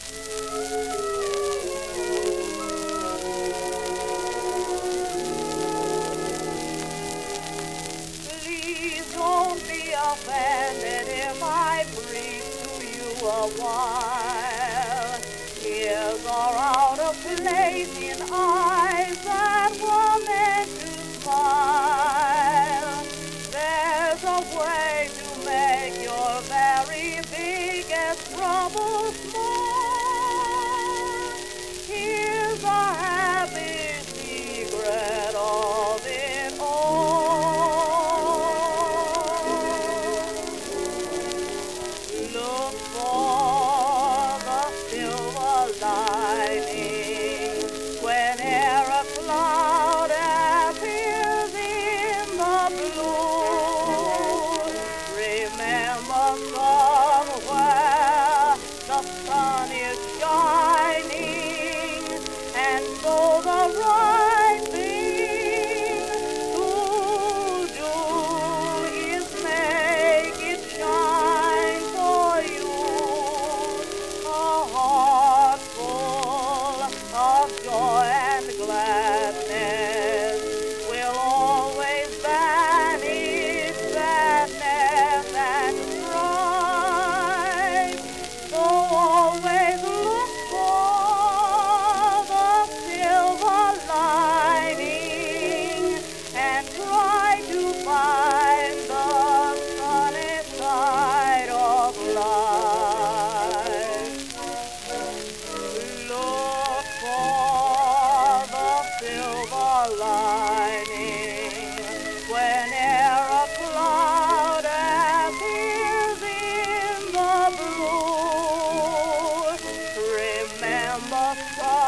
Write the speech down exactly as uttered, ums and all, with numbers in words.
Please don't be offended if I breathe to you a while. Tears are out of place in eyes that were meant to smile. There's a way to make your very biggest trouble small. Here's a happy secret of it all. Look for the silver lining whene'er a cloud appears in the blue. Remember somewhere the sun is shining, and so the right thing to do is make it shine for you. A heart full of joy and gladness will always banish sadness and strife. So always look for the silver lining and try to find the sunny side of life. Look for the silver lining whene'er a cloud appears in the blue. Remember